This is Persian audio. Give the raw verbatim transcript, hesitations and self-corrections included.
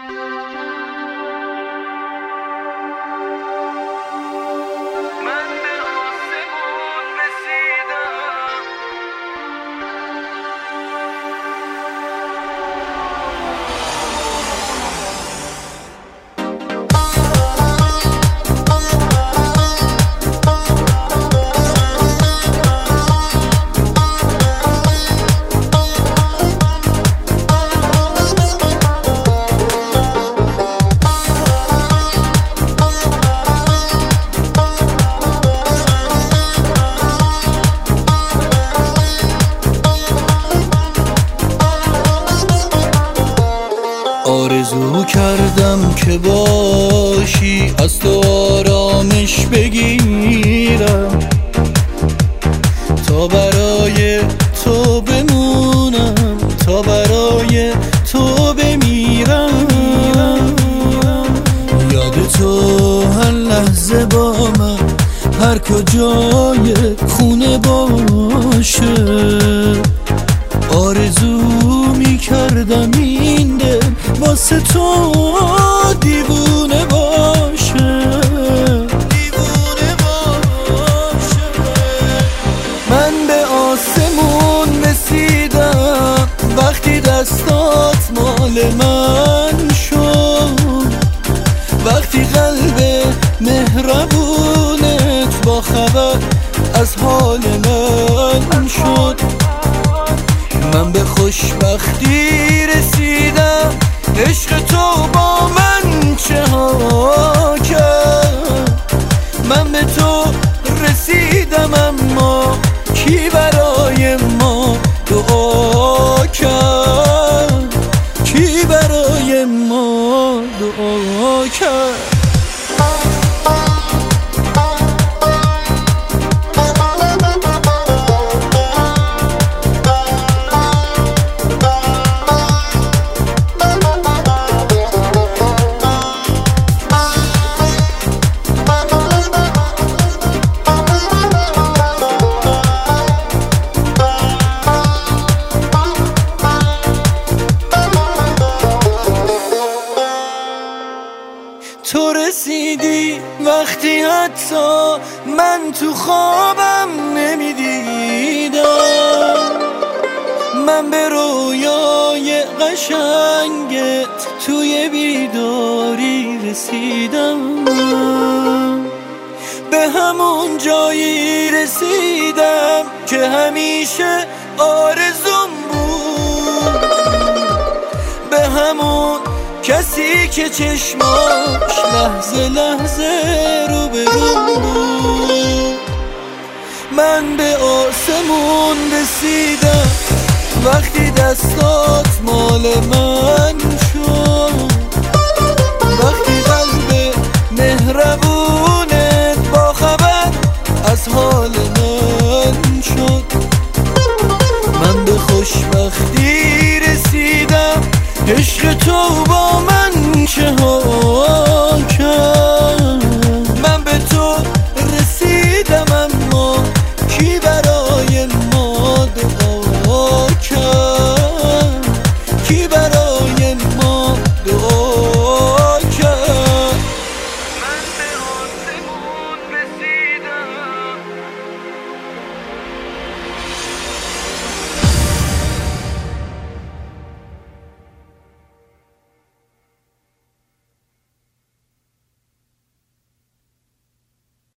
آرزو کردم که باشی، از تو آرامش بگیرم، تا برای تو بمونم، تا برای تو بمیرم. یاد تو هر لحظه با من، هر کجای خونه باشه. آرزو می کردم این دل واسه تو دیوونه باشه، دیوونه باشه. من به آسمون رسیدم وقتی دستات مال من شد، وقتی قلب مهربونت با خبر از حال من شد. من به خوشبختی رسیدم، عشق تو با من چه ها کرد. من به تو رسیدم اما کی برای ما دعا کرد، کی برای ما دعا کرد. تو رسیدی وقتی حتی من تو خوابم نمیدیدم. من به رویای قشنگت توی بیداری رسیدم، به همون جایی رسیدم که همیشه آرزوم بود، به همون کسی که چشماش لحظه لحظه رو به رو بود. من به آسمون رسیدم وقتی دستات مال من شد، وقتی قلب مهربونت با خبر از حال من شد. من به خوشبختی رسیدم، عشق تو با من چه ها